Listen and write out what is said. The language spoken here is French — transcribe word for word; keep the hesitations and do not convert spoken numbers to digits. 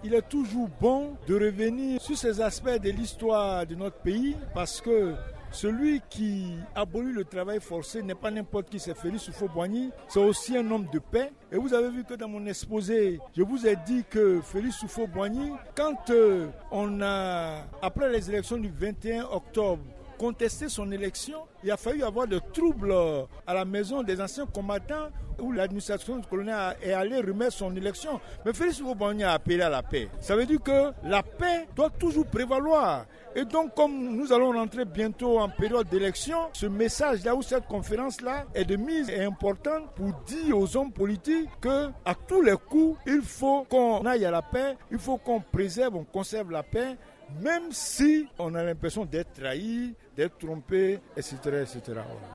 il est toujours bon de revenir sur ces aspects de l'histoire de notre pays parce que celui qui abolit le travail forcé n'est pas n'importe qui, c'est Félix Houphouët-Boigny, c'est aussi un homme de paix. Et vous avez vu que dans mon exposé, je vous ai dit que Félix Houphouët-Boigny, quand euh, on a, après les élections du vingt et un octobre, contester son élection, il a fallu avoir de troubles à la maison des anciens combattants où l'administration du colonel est allée remettre son élection. Mais Félix Houphouët-Boigny a appelé à la paix. Ça veut dire que la paix doit toujours prévaloir. Et donc, comme nous allons rentrer bientôt en période d'élection, ce message-là ou cette conférence-là est de mise et importante pour dire aux hommes politiques que à tous les coups, il faut qu'on aille à la paix, il faut qu'on préserve, on conserve la paix, même si on a l'impression d'être trahi, d'être trompé, et cetera, et cetera.